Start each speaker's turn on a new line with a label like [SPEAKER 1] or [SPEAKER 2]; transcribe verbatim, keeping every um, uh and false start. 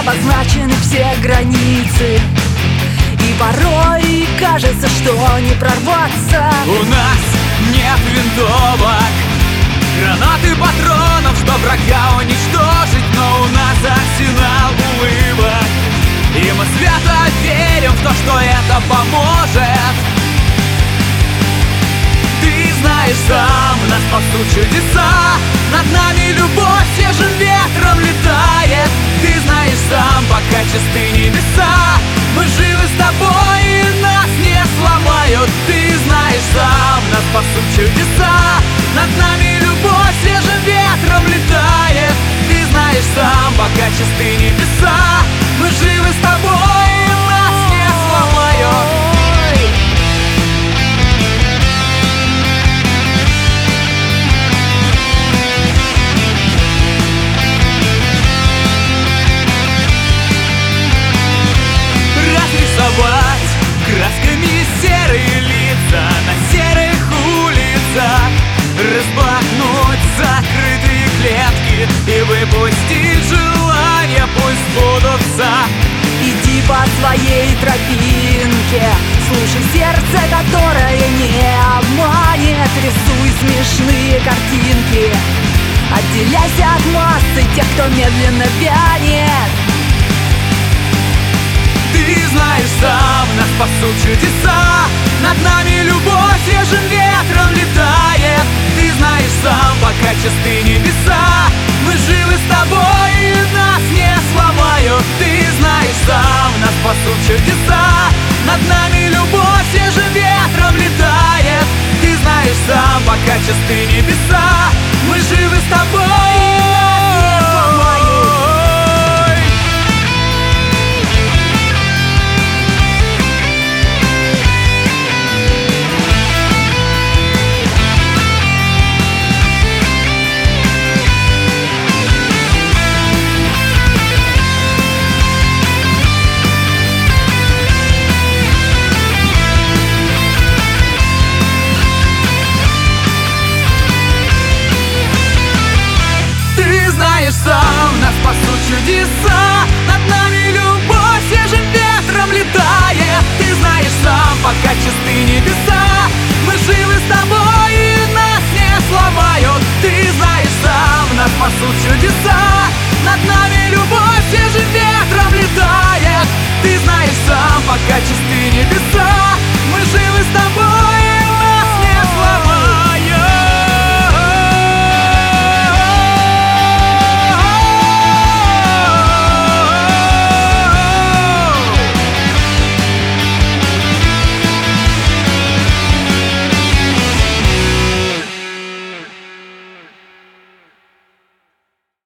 [SPEAKER 1] обозначены все границы, и порой кажется, что не прорваться.
[SPEAKER 2] У нас нет винтовок, гранат и патронов, что врага уничтожить, но у нас арсенал улыбок, и мы свято верим в то, что это поможет. Ты знаешь сам, нас спасут чудеса, над нами любовь свежим ветром летает. Ты знаешь сам, пока чисты небеса, мы живы с тобой и нас не сломают. Ты знаешь сам, нас спасут чудеса, над нами любовь свежим ветром летает. Ты знаешь сам, пока чисты небеса, мы живы с тобой и нас не сломают. Разрисовать красками серые лица на серых улицах, распахнуть закрытые клетки и выпустить желания, пусть сбудутся.
[SPEAKER 1] Иди по своей тропинке, слушай сердце, которое не обманет. Рисуй смешные картинки, отделяйся от массы тех, кто медленно вянет.
[SPEAKER 2] Ты знаешь сам, нас спасут чудеса, над нами любовь свежим ветром летает. Ты знаешь сам, пока чисты небеса, мы живы с тобой и нас не сломают. Ты знаешь сам, нас спасут чудеса, над нами любовь свежим ветром летает. Ты знаешь сам, пока чисты небеса, мы живы с тобой и нас не сломают. Сам нас спасут чудеса, над нами любовь свежим ветром летает. Ты знаешь сам, пока чисты небеса,